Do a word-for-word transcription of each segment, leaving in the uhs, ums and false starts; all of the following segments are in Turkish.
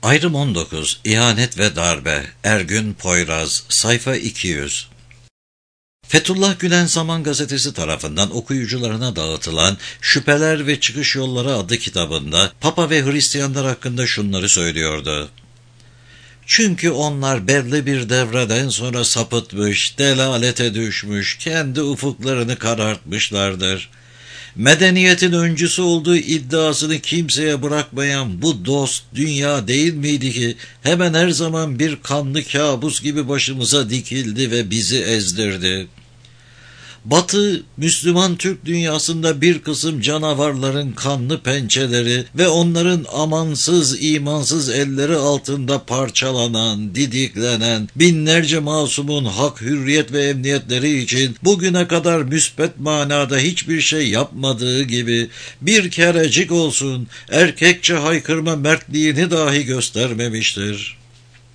Ayrım on dokuz. İhanet ve darbe. Ergün Poyraz. Sayfa iki yüz. Fethullah Gülen Zaman Gazetesi tarafından okuyucularına dağıtılan Şüpheler ve Çıkış Yolları adlı kitabında Papa ve Hristiyanlar hakkında şunları söylüyordu. Çünkü onlar belli bir devreden sonra sapıtmış, delalete düşmüş, kendi ufuklarını karartmışlardır. Medeniyetin öncüsü olduğu iddiasını kimseye bırakmayan bu dost dünya değil miydi ki hemen her zaman bir kanlı kabus gibi başımıza dikildi ve bizi ezdirdi? Batı, Müslüman Türk dünyasında bir kısım canavarların kanlı pençeleri ve onların amansız, imansız elleri altında parçalanan, didiklenen binlerce masumun hak, hürriyet ve emniyetleri için bugüne kadar müspet manada hiçbir şey yapmadığı gibi bir kerecik olsun erkekçe haykırma mertliğini dahi göstermemiştir.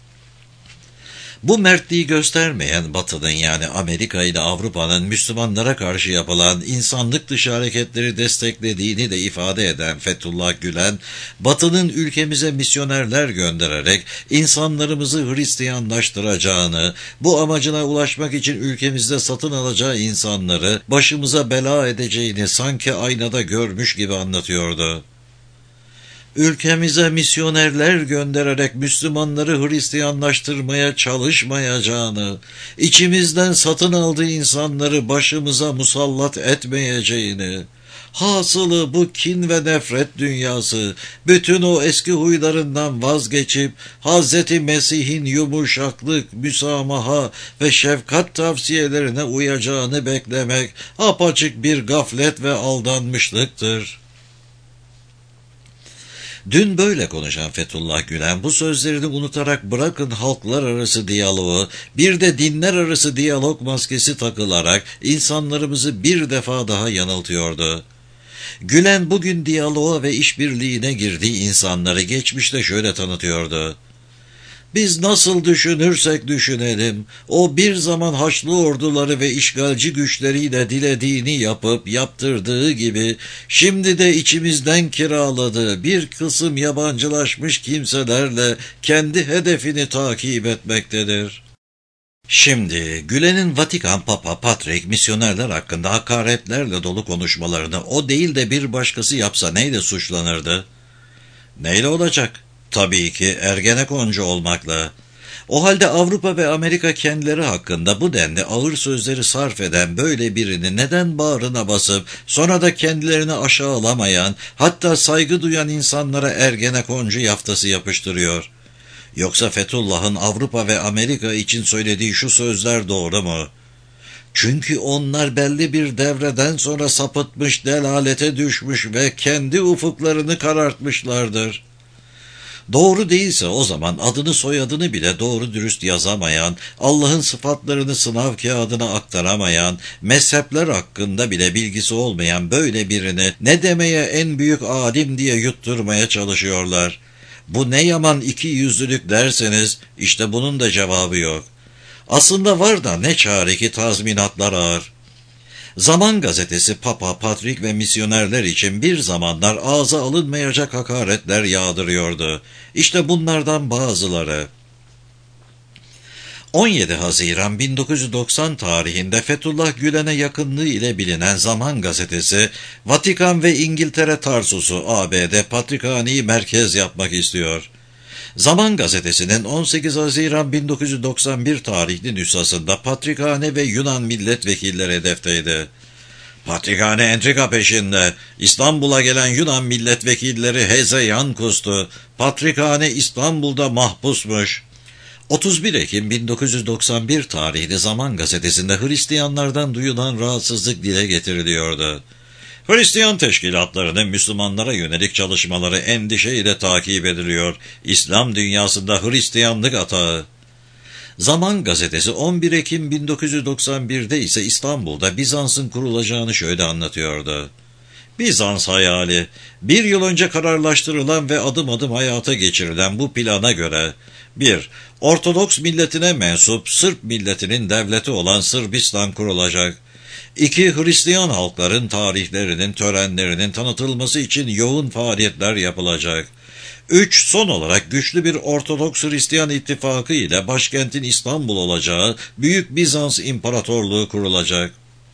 Bu mertliği göstermeyen Batı'nın yani Amerika ile Avrupa'nın Müslümanlara karşı yapılan insanlık dışı hareketleri desteklediğini de ifade eden Fethullah Gülen, Batı'nın ülkemize misyonerler göndererek insanlarımızı Hristiyanlaştıracağını, bu amacına ulaşmak için ülkemizde satın alacağı insanları başımıza bela edeceğini sanki aynada görmüş gibi anlatıyordu. Ülkemize misyonerler göndererek Müslümanları Hristiyanlaştırmaya çalışmayacağını, içimizden satın aldığı insanları başımıza musallat etmeyeceğini, hasılı bu kin ve nefret dünyası, bütün o eski huylarından vazgeçip, Hazreti Mesih'in yumuşaklık, müsamaha ve şefkat tavsiyelerine uyacağını beklemek, apaçık bir gaflet ve aldanmışlıktır. Dün böyle konuşan Fethullah Gülen bu sözlerini unutarak bırakın halklar arası diyaloğu, bir de dinler arası diyalog maskesi takılarak insanlarımızı bir defa daha yanıltıyordu. Gülen bugün diyaloğa ve işbirliğine girdiği insanları geçmişte şöyle tanıtıyordu. Biz nasıl düşünürsek düşünelim, o bir zaman Haçlı orduları ve işgalci güçleriyle dilediğini yapıp yaptırdığı gibi, şimdi de içimizden kiraladığı bir kısım yabancılaşmış kimselerle kendi hedefini takip etmektedir. Şimdi Gülen'in Vatikan Papa, Patrik, misyonerler hakkında hakaretlerle dolu konuşmalarını o değil de bir başkası yapsa neyle suçlanırdı? Neyle olacak? Tabii ki Ergenekoncu olmakla. O halde Avrupa ve Amerika kendileri hakkında bu denli ağır sözleri sarf eden böyle birini neden bağrına basıp sonra da kendilerini aşağılamayan, hatta saygı duyan insanlara Ergenekoncu yaftası yapıştırıyor? Yoksa Fethullah'ın Avrupa ve Amerika için söylediği şu sözler doğru mu? Çünkü onlar belli bir devreden sonra sapıtmış, delalete düşmüş ve kendi ufuklarını karartmışlardır. Doğru değilse o zaman adını soyadını bile doğru dürüst yazamayan, Allah'ın sıfatlarını sınav kağıdına aktaramayan, mezhepler hakkında bile bilgisi olmayan böyle birini ne demeye en büyük alim diye yutturmaya çalışıyorlar. Bu ne yaman iki yüzlülük derseniz işte bunun da cevabı yok. Aslında var da ne çare ki tazminatlar ağır. Zaman Gazetesi Papa, Patrik ve misyonerler için bir zamanlar ağza alınmayacak hakaretler yağdırıyordu. İşte bunlardan bazıları. on yedi Haziran bin dokuz yüz doksan tarihinde Fethullah Gülen'e yakınlığı ile bilinen Zaman Gazetesi, Vatikan ve İngiltere Tarsus'u A B D Patrikhane'yi merkez yapmak istiyor. Zaman Gazetesi'nin on sekiz Haziran bin dokuz yüz doksan bir tarihli nüshasında Patrikhane ve Yunan milletvekilleri hedefteydi. Patrikhane entrika peşinde. İstanbul'a gelen Yunan milletvekilleri hezeyan kustu. Patrikhane İstanbul'da mahpusmuş. otuz bir Ekim bin dokuz yüz doksan bir tarihli Zaman Gazetesi'nde Hristiyanlardan duyulan rahatsızlık dile getiriliyordu. Hristiyan teşkilatlarının Müslümanlara yönelik çalışmaları endişeyle takip ediliyor. İslam dünyasında Hristiyanlık atağı. Zaman Gazetesi on bir Ekim bin dokuz yüz doksan bir'de ise İstanbul'da Bizans'ın kurulacağını şöyle anlatıyordu. Bizans hayali, bir yıl önce kararlaştırılan ve adım adım hayata geçirilen bu plana göre bir Ortodoks milletine mensup Sırp milletinin devleti olan Sırbistan kurulacak. iki Hristiyan halkların tarihlerinin, törenlerinin tanıtılması için yoğun faaliyetler yapılacak. üç. Son olarak güçlü bir Ortodoks Hristiyan ittifakı ile başkentin İstanbul olacağı Büyük Bizans İmparatorluğu kurulacak.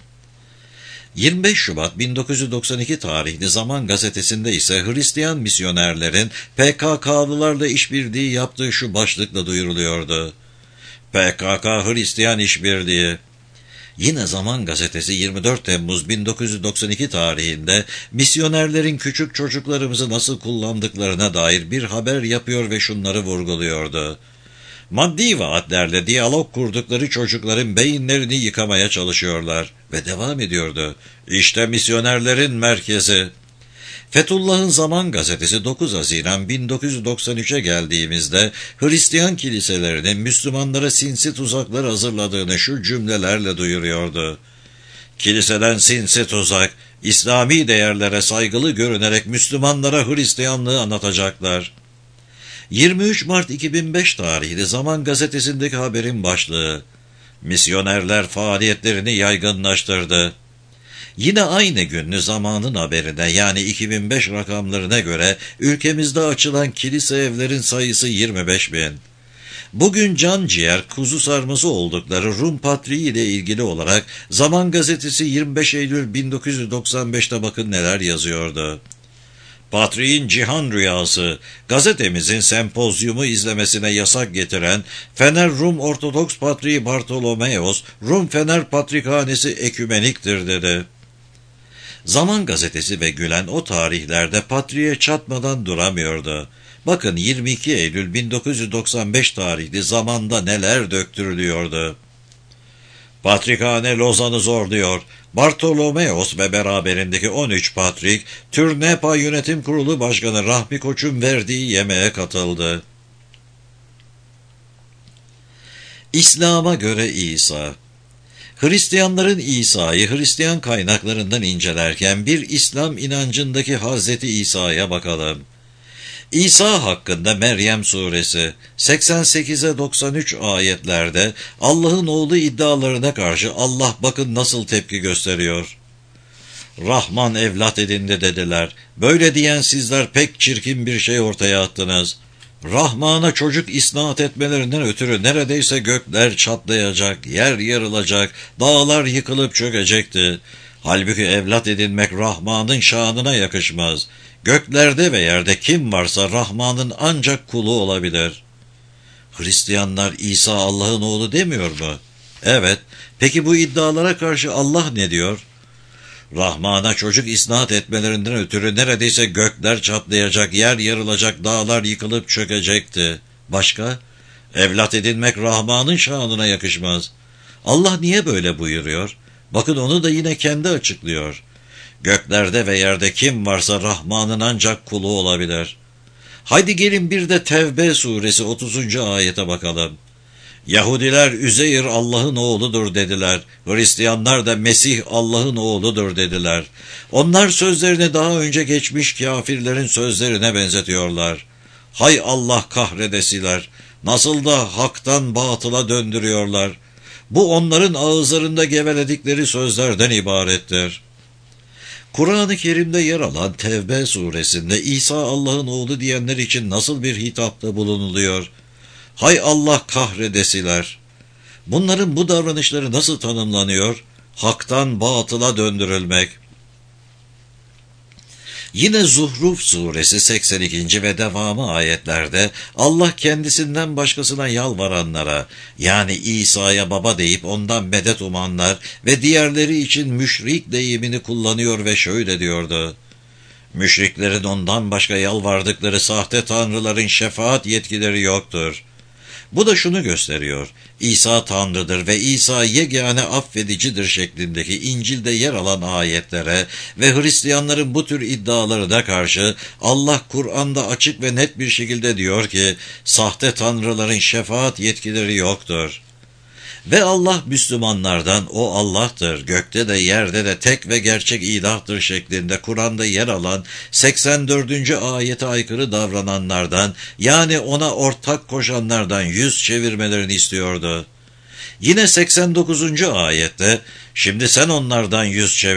yirmi beş Şubat bin dokuz yüz doksan iki tarihli Zaman Gazetesi'nde ise Hristiyan misyonerlerin P K K'lılarla işbirliği yaptığı şu başlıkla duyuruluyordu: P K K Hristiyan işbirliği. Yine Zaman Gazetesi yirmi dört Temmuz bin dokuz yüz doksan iki tarihinde misyonerlerin küçük çocuklarımızı nasıl kullandıklarına dair bir haber yapıyor ve şunları vurguluyordu: Maddi vaatlerle diyalog kurdukları çocukların beyinlerini yıkamaya çalışıyorlar. Ve devam ediyordu: İşte misyonerlerin merkezi. Fethullah'ın Zaman Gazetesi dokuz Haziran bin dokuz yüz doksan üçe geldiğimizde Hristiyan kiliselerinin Müslümanlara sinsi tuzaklar hazırladığını şu cümlelerle duyuruyordu: Kiliseden sinsi tuzak, İslami değerlere saygılı görünerek Müslümanlara Hristiyanlığı anlatacaklar. yirmi üç Mart iki bin beş tarihli Zaman Gazetesi'ndeki haberin başlığı: Misyonerler faaliyetlerini yaygınlaştırdı. Yine aynı günlü Zaman'ın haberine, yani iki bin beş rakamlarına göre ülkemizde açılan kilise evlerin sayısı yirmi beş bin. Bugün can ciğer, kuzu sarması oldukları Rum Patriği ile ilgili olarak Zaman Gazetesi yirmi beş Eylül bin dokuz yüz doksan beşte bakın neler yazıyordu: Patriğin cihan rüyası, gazetemizin sempozyumu izlemesine yasak getiren Fener Rum Ortodoks Patriği Bartolomeos, Rum Fener Patrikhanesi ekümeniktir dedi. Zaman Gazetesi ve Gülen o tarihlerde Patriğe çatmadan duramıyordu. Bakın yirmi iki Eylül bin dokuz yüz doksan beş tarihli Zaman'da neler döktürülüyordu: Patrikhane Lozan'ı zorluyor. Bartolomeos ve beraberindeki on üç patrik, Türnepa Yönetim Kurulu Başkanı Rahmi Koç'un verdiği yemeğe katıldı. İslam'a göre İsa. Hristiyanların İsa'yı Hristiyan kaynaklarından incelerken bir İslam inancındaki Hazreti İsa'ya bakalım. İsa hakkında Meryem suresi seksen sekize doksan üç ayetlerde Allah'ın oğlu iddialarına karşı Allah bakın nasıl tepki gösteriyor. Rahman evlat edindi dediler. Böyle diyen sizler pek çirkin bir şey ortaya attınız. Rahman'a çocuk isnat etmelerinden ötürü neredeyse gökler çatlayacak, yer yarılacak, dağlar yıkılıp çökecekti. Halbuki evlat edinmek Rahman'ın şanına yakışmaz. Göklerde ve yerde kim varsa Rahman'ın ancak kulu olabilir. Hristiyanlar İsa Allah'ın oğlu demiyor mu? Evet. Peki bu iddialara karşı Allah ne diyor? Rahman'a çocuk isnat etmelerinden ötürü neredeyse gökler çatlayacak, yer yarılacak, dağlar yıkılıp çökecekti. Başka? Evlat edinmek Rahman'ın şanına yakışmaz. Allah niye böyle buyuruyor? Bakın onu da yine kendi açıklıyor. Göklerde ve yerde kim varsa Rahman'ın ancak kulu olabilir. Haydi gelin bir de Tevbe suresi otuzuncu ayete bakalım. Yahudiler Üzeyr Allah'ın oğludur dediler. Hristiyanlar da Mesih Allah'ın oğludur dediler. Onlar sözlerini daha önce geçmiş kâfirlerin sözlerine benzetiyorlar. Hay Allah kahredesiler! Nasıl da haktan batıla döndürüyorlar. Bu onların ağızlarında geveledikleri sözlerden ibarettir. Kur'an-ı Kerim'de yer alan Tevbe suresinde İsa Allah'ın oğlu diyenler için nasıl bir hitapta bulunuluyor? Hay Allah kahredesiler! Bunların bu davranışları nasıl tanımlanıyor? Haktan batıla döndürülmek. Yine Zuhruf suresi seksen ikinci ve devamı ayetlerde Allah kendisinden başkasına yalvaranlara, yani İsa'ya baba deyip ondan medet umanlar ve diğerleri için müşrik deyimini kullanıyor ve şöyle diyordu: Müşriklerin ondan başka yalvardıkları sahte tanrıların şefaat yetkileri yoktur. Bu da şunu gösteriyor: İsa Tanrı'dır ve İsa yegane affedicidir şeklindeki İncil'de yer alan ayetlere ve Hristiyanların bu tür iddialarına karşı Allah Kur'an'da açık ve net bir şekilde diyor ki, sahte tanrıların şefaat yetkileri yoktur. Ve Allah Müslümanlardan o Allah'tır, gökte de yerde de tek ve gerçek ilahtır şeklinde Kur'an'da yer alan seksen dördüncü ayete aykırı davrananlardan, yani ona ortak koşanlardan yüz çevirmelerini istiyordu. Yine seksen dokuzuncu ayette, şimdi sen onlardan yüz çevir,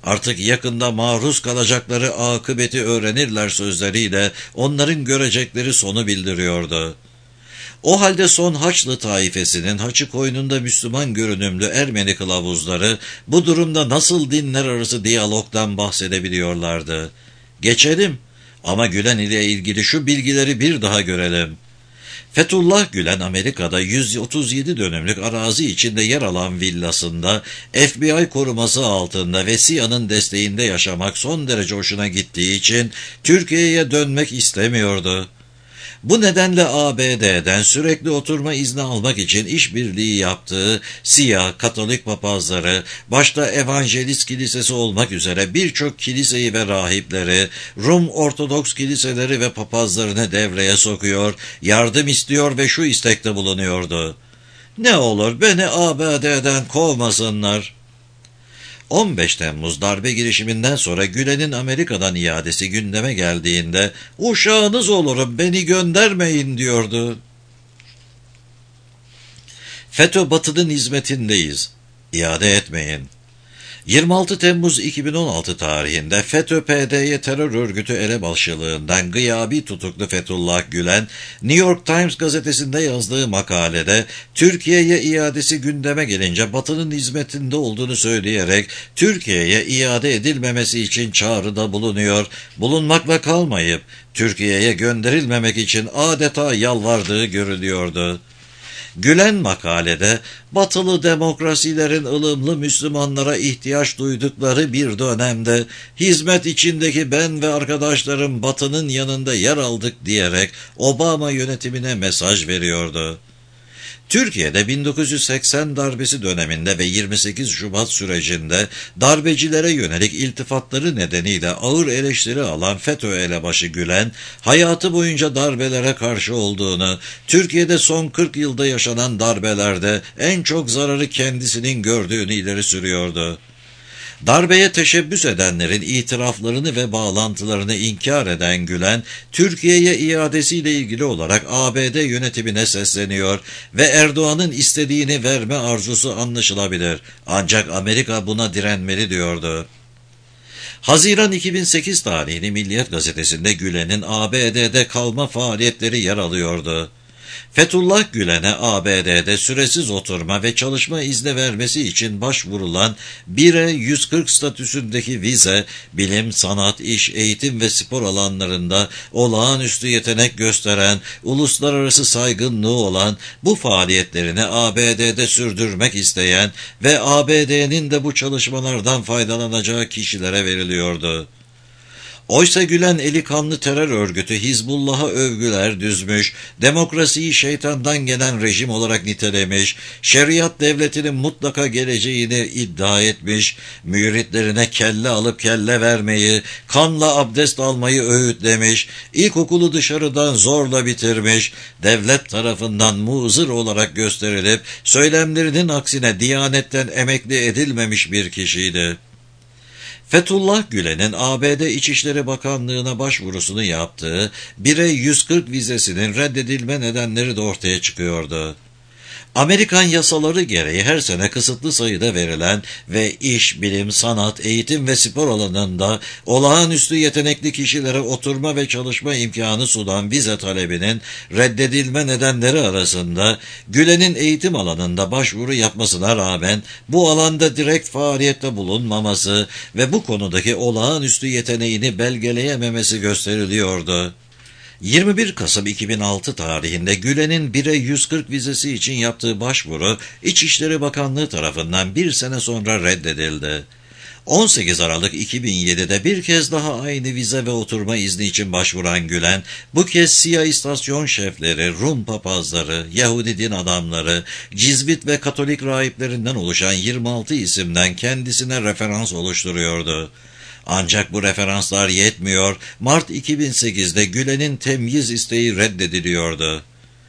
Artık yakında maruz kalacakları akıbeti öğrenirler sözleriyle onların görecekleri sonu bildiriyordu. O halde son Haçlı taifesinin Haçı koynunda Müslüman görünümlü Ermeni kılavuzları bu durumda nasıl dinler arası diyalogdan bahsedebiliyorlardı? Geçelim ama Gülen ile ilgili şu bilgileri bir daha görelim. Fethullah Gülen Amerika'da yüz otuz yedi dönümlük arazi içinde yer alan villasında F B I koruması altında ve C I A'nın desteğinde yaşamak son derece hoşuna gittiği için Türkiye'ye dönmek istemiyordu. Bu nedenle A B D'den sürekli oturma izni almak için işbirliği yaptığı Siyah, Katolik papazları, başta Evangelist Kilisesi olmak üzere birçok kiliseyi ve rahipleri, Rum Ortodoks kiliseleri ve papazlarını devreye sokuyor, yardım istiyor ve şu istekte bulunuyordu: "Ne olur beni A B D'den kovmasınlar." on beş Temmuz darbe girişiminden sonra Gülen'in Amerika'dan iadesi gündeme geldiğinde "Uşağınız olurum, beni göndermeyin" diyordu. FETÖ Batı'nın hizmetindeyiz, İade etmeyin. yirmi altı Temmuz iki bin on altı tarihinde FETÖ-P D Y terör örgütü elebaşılığından gıyabi tutuklu Fethullah Gülen, New York Times gazetesinde yazdığı makalede Türkiye'ye iadesi gündeme gelince Batı'nın hizmetinde olduğunu söyleyerek Türkiye'ye iade edilmemesi için çağrıda bulunuyor, bulunmakla kalmayıp Türkiye'ye gönderilmemek için adeta yalvardığı görülüyordu. Gülen makalede, batılı demokrasilerin ılımlı Müslümanlara ihtiyaç duydukları bir dönemde hizmet içindeki ben ve arkadaşlarım Batı'nın yanında yer aldık diyerek Obama yönetimine mesaj veriyordu. Türkiye'de bin dokuz yüz seksen darbesi döneminde ve yirmi sekiz Şubat sürecinde darbecilere yönelik iltifatları nedeniyle ağır eleştiri alan FETÖ elebaşı Gülen, hayatı boyunca darbelere karşı olduğunu, Türkiye'de son kırk yılda yaşanan darbelerde en çok zararı kendisinin gördüğünü ileri sürüyordu. Darbeye teşebbüs edenlerin itiraflarını ve bağlantılarını inkar eden Gülen, Türkiye'ye iadesiyle ilgili olarak A B D yönetimine sesleniyor ve Erdoğan'ın istediğini verme arzusu anlaşılabilir. Ancak Amerika buna direnmeli diyordu. Haziran iki bin sekiz tarihli Milliyet gazetesinde Gülen'in A B D'de kalma faaliyetleri yer alıyordu. Fethullah Gülen'e A B D'de süresiz oturma ve çalışma izni vermesi için başvurulan bire yüz kırk statüsündeki vize, bilim, sanat, iş, eğitim ve spor alanlarında olağanüstü yetenek gösteren, uluslararası saygınlığı olan, bu faaliyetlerini A B D'de sürdürmek isteyen ve A B D'nin de bu çalışmalardan faydalanacağı kişilere veriliyordu. Oysa Gülen eli kanlı terör örgütü Hizbullah'a övgüler düzmüş, demokrasiyi şeytandan gelen rejim olarak nitelemiş, şeriat devletinin mutlaka geleceğini iddia etmiş, müritlerine kelle alıp kelle vermeyi, kanla abdest almayı öğütlemiş, ilkokulu dışarıdan zorla bitirmiş, devlet tarafından muzır olarak gösterilip söylemlerinin aksine Diyanet'ten emekli edilmemiş bir kişiydi. Fethullah Gülen'in A B D İçişleri Bakanlığı'na başvurusunu yaptığı bire yüz kırk vizesinin reddedilme nedenleri de ortaya çıkıyordu. Amerikan yasaları gereği her sene kısıtlı sayıda verilen ve iş, bilim, sanat, eğitim ve spor alanında olağanüstü yetenekli kişilere oturma ve çalışma imkanı sunan vize talebinin reddedilme nedenleri arasında Gülen'in eğitim alanında başvuru yapmasına rağmen bu alanda direkt faaliyette bulunmaması ve bu konudaki olağanüstü yeteneğini belgeleyememesi gösteriliyordu. yirmi bir Kasım iki bin altı tarihinde Gülen'in bire yüz kırk vizesi için yaptığı başvuru İçişleri Bakanlığı tarafından bir sene sonra reddedildi. on sekiz Aralık iki bin yedide bir kez daha aynı vize ve oturma izni için başvuran Gülen, bu kez siyah istasyon şefleri, Rum papazları, Yahudi din adamları, Cizvit ve Katolik rahiplerinden oluşan yirmi altı isimden kendisine referans oluşturuyordu. Ancak bu referanslar yetmiyor, Mart iki bin sekizde Gülen'in temyiz isteği reddediliyordu.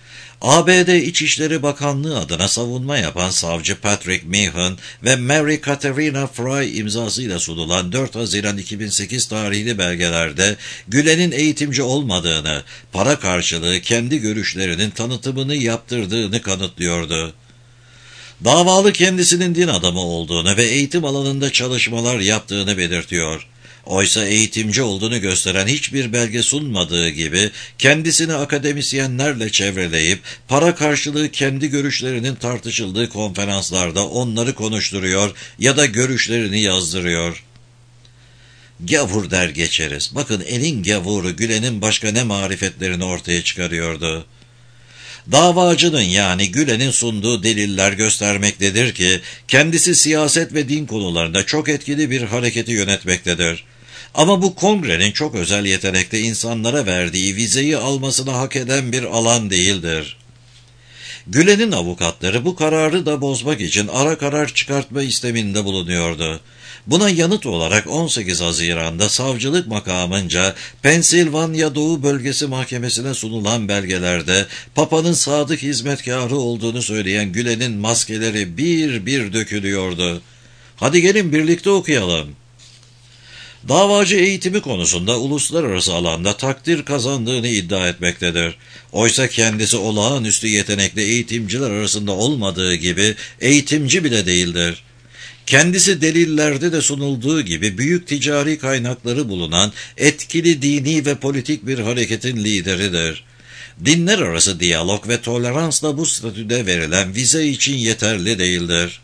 A B D İçişleri Bakanlığı adına savunma yapan savcı Patrick Meehan ve Mary Katerina Fry imzasıyla sunulan dört Haziran iki bin sekiz tarihli belgelerde Gülen'in eğitimci olmadığını, para karşılığı kendi görüşlerinin tanıtımını yaptırdığını kanıtlıyordu. Davalı kendisinin din adamı olduğunu ve eğitim alanında çalışmalar yaptığını belirtiyor. Oysa eğitimci olduğunu gösteren hiçbir belge sunmadığı gibi kendisini akademisyenlerle çevreleyip para karşılığı kendi görüşlerinin tartışıldığı konferanslarda onları konuşturuyor ya da görüşlerini yazdırıyor. Gavur der geçeriz. Bakın elin gavuru Gülen'in başka ne marifetlerini ortaya çıkarıyordu. Davacının yani Gülen'in sunduğu deliller göstermektedir ki kendisi siyaset ve din konularında çok etkili bir hareketi yönetmektedir. Ama bu kongrenin çok özel yetenekte insanlara verdiği vizeyi almasını hak eden bir alan değildir. Gülen'in avukatları bu kararı da bozmak için ara karar çıkartma isteminde bulunuyordu. Buna yanıt olarak on sekiz Haziran'da savcılık makamınca Pensilvanya Doğu Bölgesi Mahkemesi'ne sunulan belgelerde Papa'nın sadık hizmetkarı olduğunu söyleyen Gülen'in maskeleri bir bir dökülüyordu. Hadi gelin birlikte okuyalım. Davacı eğitimi konusunda uluslararası alanda takdir kazandığını iddia etmektedir. Oysa kendisi olağanüstü yetenekli eğitimciler arasında olmadığı gibi eğitimci bile değildir. Kendisi delillerde de sunulduğu gibi büyük ticari kaynakları bulunan etkili dini ve politik bir hareketin lideridir. Dinler arası diyalog ve tolerans da bu statüde verilen vize için yeterli değildir.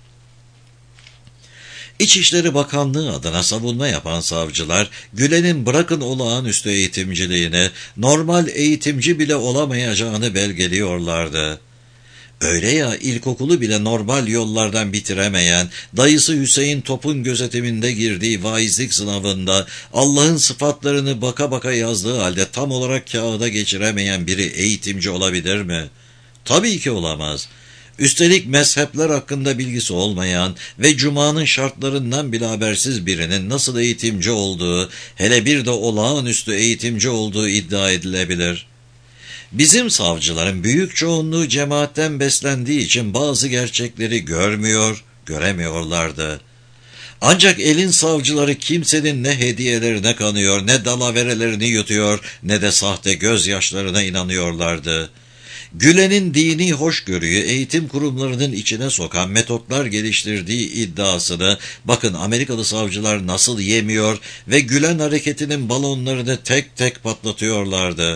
İçişleri Bakanlığı adına savunma yapan savcılar, Gülen'in bırakın olağanüstü eğitimciliğini, normal eğitimci bile olamayacağını belgeliyorlardı. Öyle ya, ilkokulu bile normal yollardan bitiremeyen, dayısı Hüseyin Top'un gözetiminde girdiği vaizlik sınavında Allah'ın sıfatlarını baka baka yazdığı halde tam olarak kağıda geçiremeyen biri eğitimci olabilir mi? Tabii ki olamaz. Üstelik mezhepler hakkında bilgisi olmayan ve Cuma'nın şartlarından bile habersiz birinin nasıl eğitimci olduğu, hele bir de olağanüstü eğitimci olduğu iddia edilebilir. Bizim savcıların büyük çoğunluğu cemaatten beslendiği için bazı gerçekleri görmüyor, göremiyorlardı. Ancak elin savcıları kimsenin ne hediyelerine kanıyor, ne dalaverelerini yutuyor, ne de sahte gözyaşlarına inanıyorlardı. Gülen'in dini hoşgörüyü eğitim kurumlarının içine sokan metotlar geliştirdiği iddiasını bakın Amerikalı savcılar nasıl yemiyor ve Gülen hareketinin balonlarını tek tek patlatıyorlardı.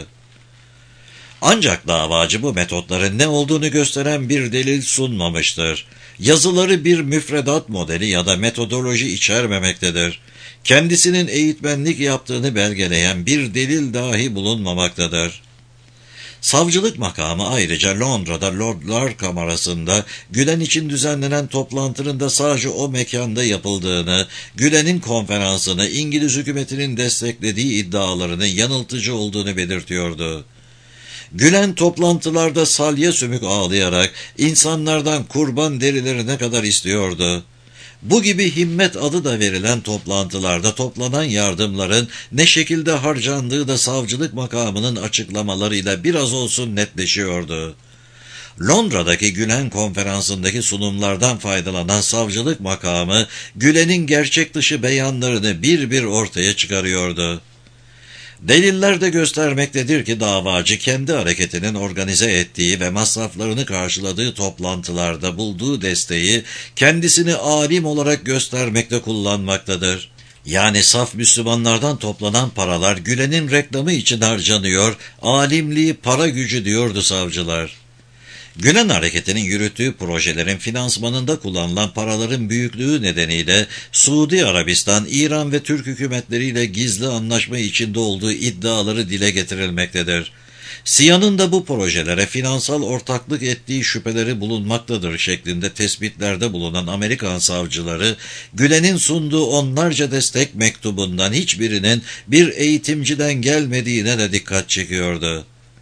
Ancak davacı bu metotların ne olduğunu gösteren bir delil sunmamıştır. Yazıları bir müfredat modeli ya da metodoloji içermemektedir. Kendisinin eğitmenlik yaptığını belgeleyen bir delil dahi bulunmamaktadır. Savcılık makamı ayrıca Londra'da Lordlar Kamerası'nda Gülen için düzenlenen toplantının da sadece o mekanda yapıldığını, Gülen'in konferansını İngiliz hükümetinin desteklediği iddialarının yanıltıcı olduğunu belirtiyordu. Gülen toplantılarda salya sümük ağlayarak insanlardan kurban derilerine kadar istiyordu. Bu gibi himmet adı da verilen toplantılarda toplanan yardımların ne şekilde harcandığı da savcılık makamının açıklamalarıyla biraz olsun netleşiyordu. Londra'daki Gülen konferansındaki sunumlardan faydalanan savcılık makamı Gülen'in gerçek dışı beyanlarını bir bir ortaya çıkarıyordu. Deliller de göstermektedir ki davacı kendi hareketinin organize ettiği ve masraflarını karşıladığı toplantılarda bulduğu desteği kendisini alim olarak göstermekte kullanmaktadır. Yani saf Müslümanlardan toplanan paralar Gülen'in reklamı için harcanıyor, alimliği para gücü diyordu savcılar. Gülen hareketinin yürüttüğü projelerin finansmanında kullanılan paraların büyüklüğü nedeniyle Suudi Arabistan, İran ve Türk hükümetleriyle gizli anlaşma içinde olduğu iddiaları dile getirilmektedir. SİHA'nın da bu projelere finansal ortaklık ettiği şüpheleri bulunmaktadır şeklinde tespitlerde bulunan Amerikan savcıları, Gülen'in sunduğu onlarca destek mektubundan hiçbirinin bir eğitimciden gelmediğine de dikkat çekiyordu.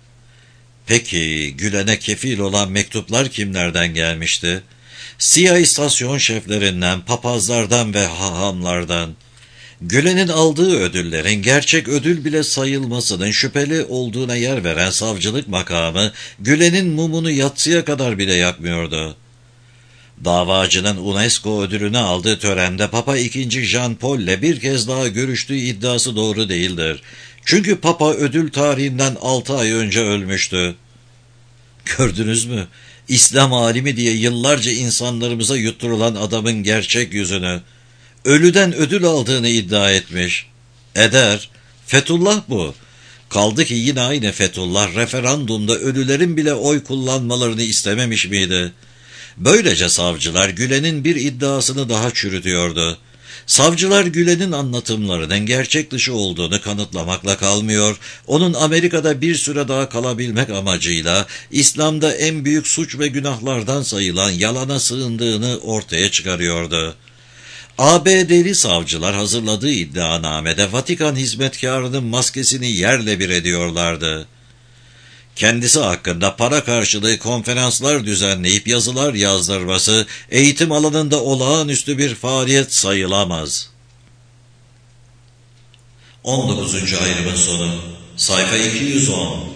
Peki Gülen'e kefil olan mektuplar kimlerden gelmişti? SİHA istasyon şeflerinden, papazlardan ve hahamlardan. Gülen'in aldığı ödüllerin gerçek ödül bile sayılmasının şüpheli olduğuna yer veren savcılık makamı, Gülen'in mumunu yatsıya kadar bile yakmıyordu. Davacının UNESCO ödülünü aldığı törende Papa ikinci. Jean Paul'le bir kez daha görüştüğü iddiası doğru değildir. Çünkü Papa ödül tarihinden altı ay önce ölmüştü. Gördünüz mü? İslam alimi diye yıllarca insanlarımıza yutturulan adamın gerçek yüzünü, ölüden ödül aldığını iddia etmiş. Eder, Fethullah bu. Kaldı ki yine aynı Fethullah referandumda ölülerin bile oy kullanmalarını istememiş miydi? Böylece savcılar Gülen'in bir iddiasını daha çürütüyordu. Savcılar Gülen'in anlatımlarının gerçek dışı olduğunu kanıtlamakla kalmıyor, onun Amerika'da bir süre daha kalabilmek amacıyla İslam'da en büyük suç ve günahlardan sayılan yalana sığındığını ortaya çıkarıyordu. A B D'li savcılar hazırladığı iddianamede Vatikan hizmetkarının maskesini yerle bir ediyorlardı. Kendisi hakkında para karşılığı konferanslar düzenleyip yazılar yazdırması eğitim alanında olağanüstü bir faaliyet sayılamaz. on dokuzuncu ayrımın sonu, sayfa iki yüz on.